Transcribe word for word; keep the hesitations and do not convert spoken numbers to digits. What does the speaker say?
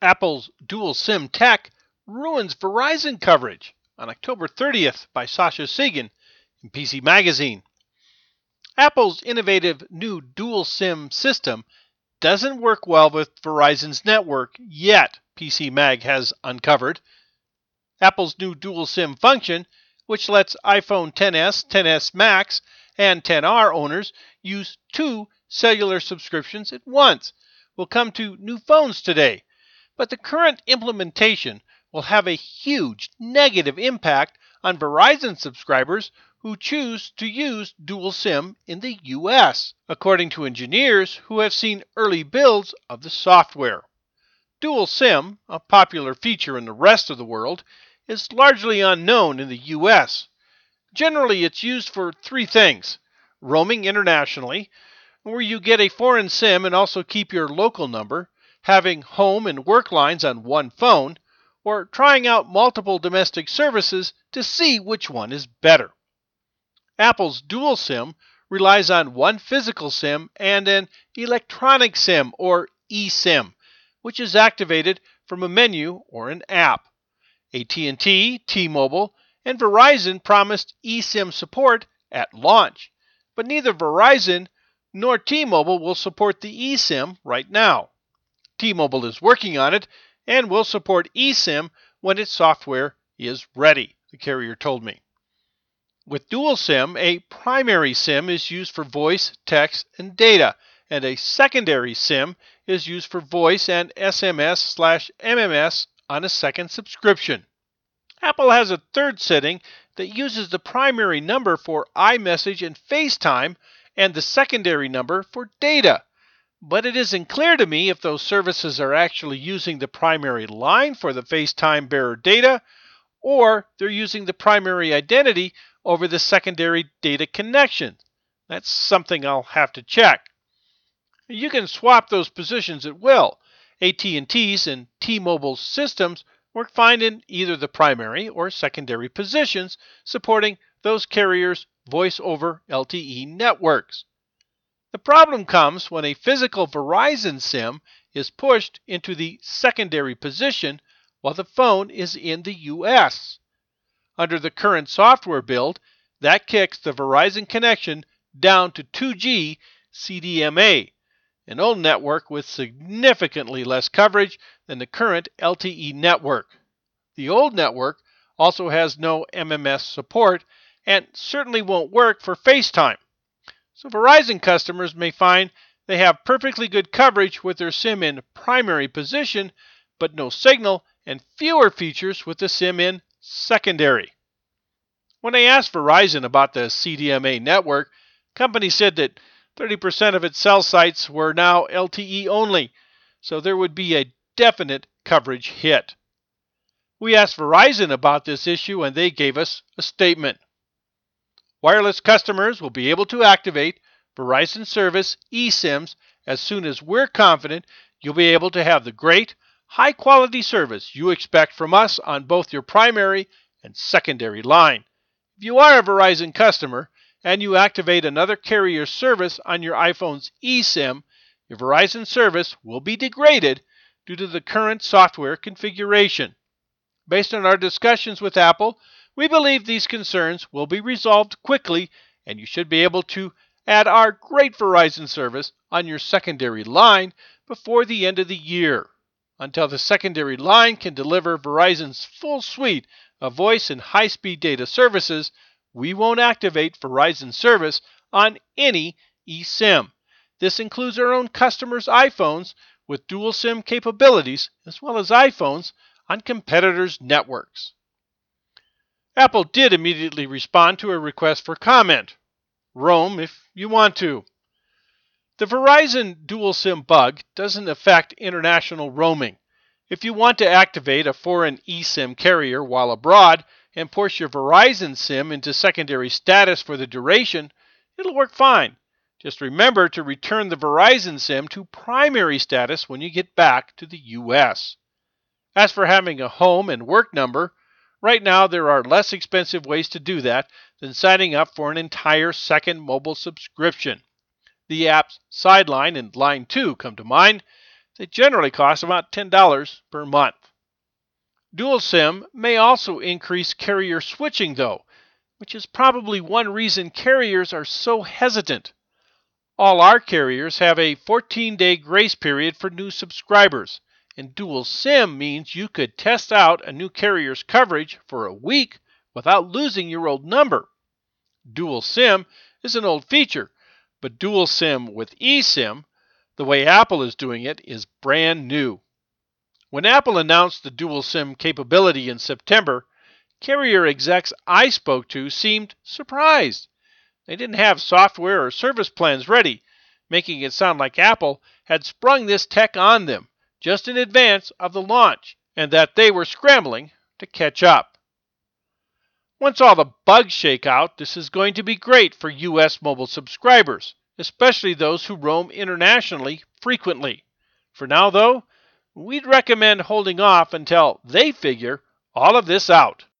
Apple's dual SIM tech ruins Verizon coverage on October thirtieth by Sasha Segan in P C Magazine. Apple's innovative new dual SIM system doesn't work well with Verizon's network yet, P C Mag has uncovered. Apple's new dual SIM function, which lets iPhone X S, X S Max, and X R owners use two cellular subscriptions at once, will come to new phones today. But the current implementation will have a huge negative impact on Verizon subscribers who choose to use dual SIM in the U S, according to engineers who have seen early builds of the software. Dual SIM, a popular feature in the rest of the world, is largely unknown in the U S. Generally, it's used for three things: roaming internationally, where you get a foreign SIM and also keep your local number, having home and work lines on one phone, or trying out multiple domestic services to see which one is better. Apple's dual SIM relies on one physical SIM and an electronic SIM, or eSIM, which is activated from a menu or an app. A T and T, T-Mobile, and Verizon promised eSIM support at launch, but neither Verizon nor T-Mobile will support the eSIM right now. T-Mobile is working on it and will support eSIM when its software is ready, the carrier told me. With dual SIM, a primary SIM is used for voice, text, and data, and a secondary SIM is used for voice and S M S slash M M S on a second subscription. Apple has a third setting that uses the primary number for iMessage and FaceTime and the secondary number for data. But it isn't clear to me if those services are actually using the primary line for the FaceTime bearer data, or they're using the primary identity over the secondary data connection. That's something I'll have to check. You can swap those positions at will. A T and T's and T-Mobile's systems work fine in either the primary or secondary positions, supporting those carriers' voice over L T E networks. The problem comes when a physical Verizon SIM is pushed into the secondary position while the phone is in the U S. Under the current software build, that kicks the Verizon connection down to two G C D M A, an old network with significantly less coverage than the current L T E network. The old network also has no M M S support and certainly won't work for FaceTime. So Verizon customers may find they have perfectly good coverage with their SIM in primary position, but no signal and fewer features with the SIM in secondary. When I asked Verizon about the C D M A network, the company said that thirty percent of its cell sites were now L T E only, so there would be a definite coverage hit. We asked Verizon about this issue and they gave us a statement. Wireless customers will be able to activate Verizon Service eSIMs as soon as we're confident you'll be able to have the great, high-quality service you expect from us on both your primary and secondary line. If you are a Verizon customer and you activate another carrier's service on your iPhone's eSIM, your Verizon service will be degraded due to the current software configuration. Based on our discussions with Apple, we believe these concerns will be resolved quickly and you should be able to add our great Verizon service on your secondary line before the end of the year. Until the secondary line can deliver Verizon's full suite of voice and high-speed data services, we won't activate Verizon service on any eSIM. This includes our own customers' iPhones with dual SIM capabilities, as well as iPhones on competitors' networks. Apple did immediately respond to a request for comment. Roam if you want to. The Verizon dual SIM bug doesn't affect international roaming. If you want to activate a foreign eSIM carrier while abroad and push your Verizon SIM into secondary status for the duration, it'll work fine. Just remember to return the Verizon SIM to primary status when you get back to the U S. As for having a home and work number, right now there are less expensive ways to do that than signing up for an entire second mobile subscription. The apps Sideline and Line two come to mind. They generally cost about ten dollars per month. Dual SIM may also increase carrier switching though, which is probably one reason carriers are so hesitant. All our carriers have a fourteen-day grace period for new subscribers, and dual SIM means you could test out a new carrier's coverage for a week without losing your old number. Dual SIM is an old feature, but dual SIM with eSIM, the way Apple is doing it, is brand new. When Apple announced the dual SIM capability in September, carrier execs I spoke to seemed surprised. They didn't have software or service plans ready, making it sound like Apple had sprung this tech on them just in advance of the launch, and that they were scrambling to catch up. Once all the bugs shake out, this is going to be great for U S mobile subscribers, especially those who roam internationally frequently. For now, though, we'd recommend holding off until they figure all of this out.